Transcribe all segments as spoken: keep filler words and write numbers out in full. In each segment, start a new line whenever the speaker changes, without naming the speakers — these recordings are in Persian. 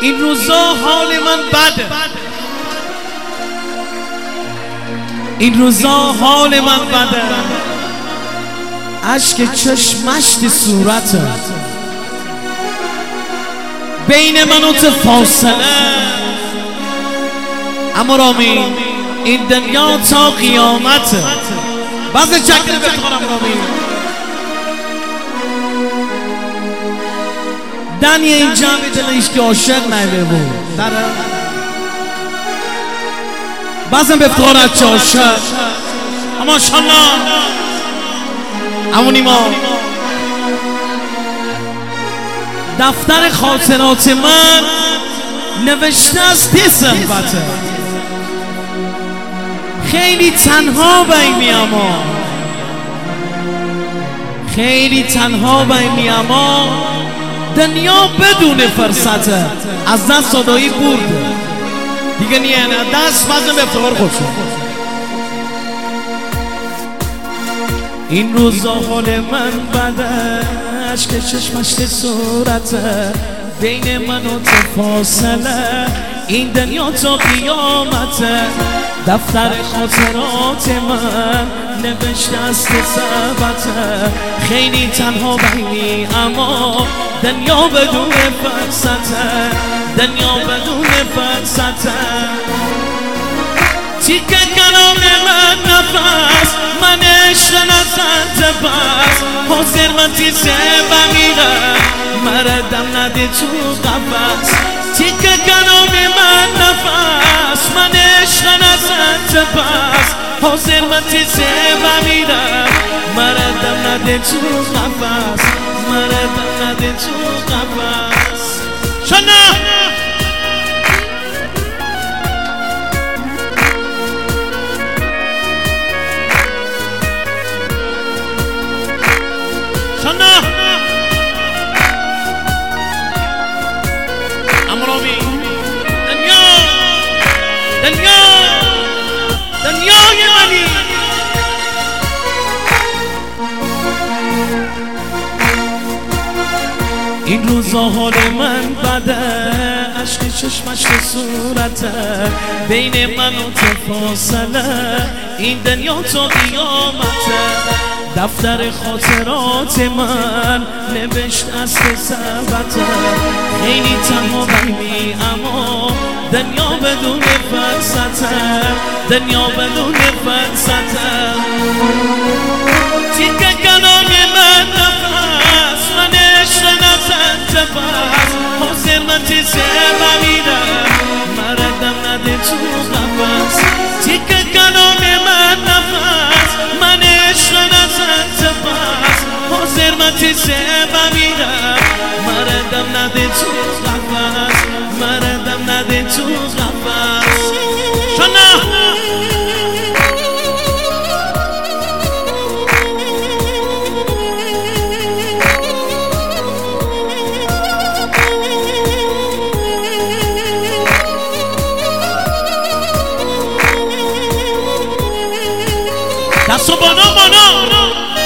این روزا حال من بده، این روزا حال من بده، اشک چشم مشت صورته، بین من و تو فاصله. اما رامین این دنیا تا قیامته. بعضی چکر بخورم رامین دنیا این جمعی دلش که عاشق نیده بود داره بعضم بفتارت چه عاشق. اما شالله امونی ما دفتر خاطرات من نوشته از تی صحبته، خیلی تنها بایی اما خیلی تنها بایی اما دنیا بدون فرصته، از دست صدایی برده دیگه نیه نه دست بزن به افتخار خودشون. این روزا حال من بده، عشق چشمش تی صورته، بین من و تو فاصله، این دنیا تا قیامته. دفتر خاطرات من نوشته از تی صحبته، خیلی تنها بینی اما دنیا بدون فرصته، دنیا بدون فرصته. تیکه کلام من نفس، من عشق نزد بس، حاضر من تیزه بمیرم، مردم نده تو قفص. تیکه کلام من نفس، من عشق نزد بس، حاضر من تیزه بمیرم، مردم نده تو قفص، مردم نده تو قفص. شنه شنه امرامی دنیا دنیا دنیای منی. این روزا حال من بده، عشق چشمش تی صورته، بین من و تو فاصله، این دنیا تا قیامته. دفتر خاطرات من نوشت از تی صحبته، خیلی تنها بینی اما دنیا بدون فرصته، دنیا بدون فرصته. تیکه کلام من نفس، من عشق نزد بس، حاضر من تیزه بمیرم، مردم نده تو قفص. تیکه کلام من نفس، من عشق نزد بس، حاضر من تیزه بمیرم، مردم نده تو قفص، مردم نده تو قفص. شنه دستو بانا بانا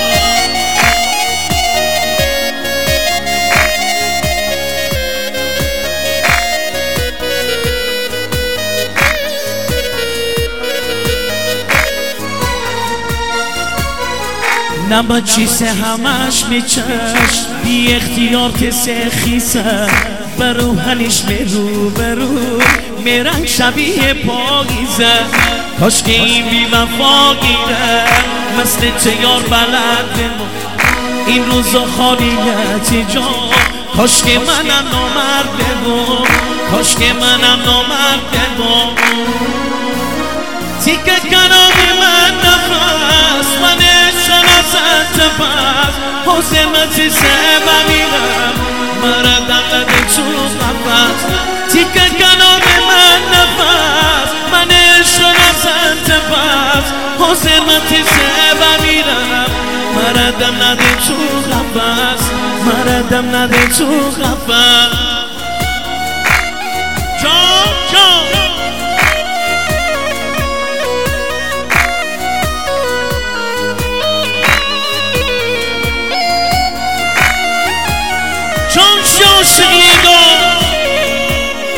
نما چیسه همش میچش، بی اختیار تسه خیسه، برو هنیش میرو برو میرنگ شبیه پاگیزه. کاش که این بی وفا گیره مثل چه یار بلد بمون، این روزا خالیت جا، کاش که منم نامرد بمون، کاش که منم نامرد بمون. تیکه کلام من نفس، من عشق نزد بس، حاضر من تیزه بمیرم، مردم نده تو قفص. تیکه کلام من نفس، من عشق نزد بس، حاضر من تیزه بمیرم، مردم نده تو قفص، مردم نده تو قفص. جان جان چون شاشقی دو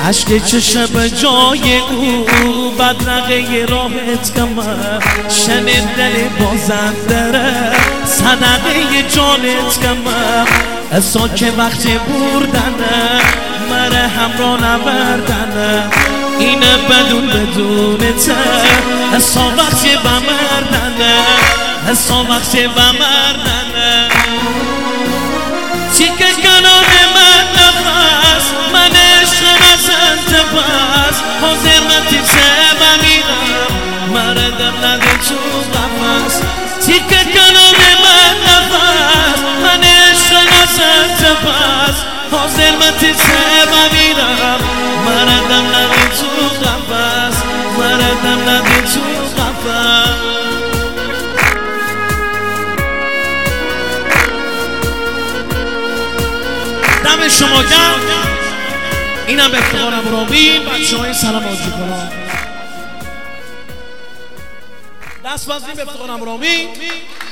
عشق چشم به جای او بدرقه راحت کمه شن دل بازندره صدقه جانت کمه اصا که وقت بردنه مره همراه نبردنه اینه بدون بدونته اصا وقت بمردنه اصا وقت بمردنه چیکه کنار من نفس من عشق نزنده بس حاضر من تیزه بمیرم مردم نده تو قفص چیکه کنار من نفس من عشق نزنده بس حاضر من تیزه بمیرم مردم نده تو قفص مردم نده تو قفص دم شما گرم اینم به افتخارم رامی بچه های سلام آجی کنم دست بازیم به افتخارم رامی